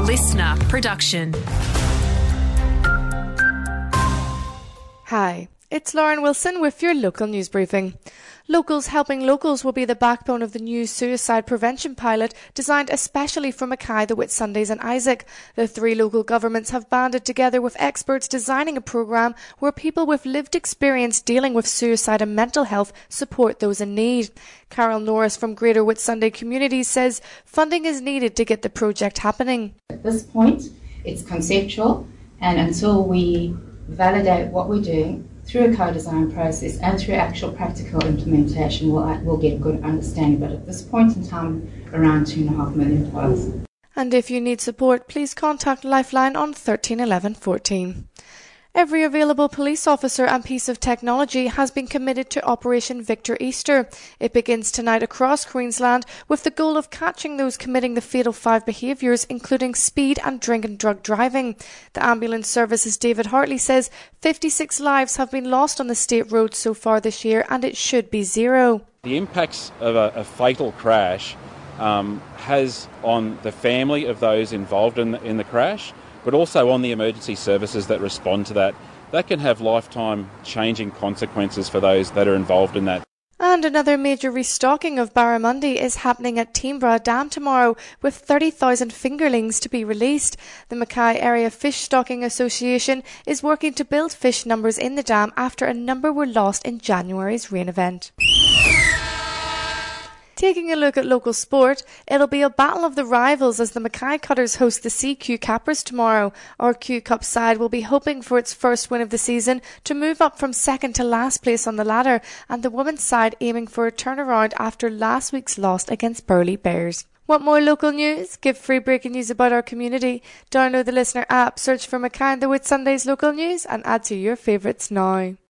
listener production. Hi, it's Lauren Wilson with your local news briefing. Locals Helping Locals will be the backbone of the new suicide prevention pilot designed especially for Mackay, the Whitsundays and Isaac. The three local governments have banded together with experts designing a programme where people with lived experience dealing with suicide and mental health support those in need. Carol Norris from Greater Whitsunday Communities says funding is needed to get the project happening. At this point, it's conceptual, and until we validate what we're doing through a co-design process and through actual practical implementation, we'll get a good understanding. But at this point in time, around $2.5 million. And if you need support, please contact Lifeline on 13 11 14. Every available police officer and piece of technology has been committed to Operation Victor Easter. It begins tonight across Queensland with the goal of catching those committing the fatal 5 behaviours, including speed and drink and drug driving. The Ambulance Service's David Hartley says 56 lives have been lost on the state roads so far this year, and it should be zero. The impacts of a fatal crash has on the family of those involved in the crash, but also on the emergency services that respond to that. That can have lifetime changing consequences for those that are involved in that. And another major restocking of barramundi is happening at Teenborough Dam tomorrow, with 30,000 fingerlings to be released. The Mackay Area Fish Stocking Association is working to build fish numbers in the dam after a number were lost in January's rain event. Taking a look at local sport, it'll be a battle of the rivals as the Mackay Cutters host the CQ Cappers tomorrow. Our Q Cup side will be hoping for its first win of the season to move up from second to last place on the ladder, and the women's side aiming for a turnaround after last week's loss against Burleigh Bears. Want more local news? Give free breaking news about our community. Download the Listener app, search for Mackay and the Whitsundays local news and add to your favourites now.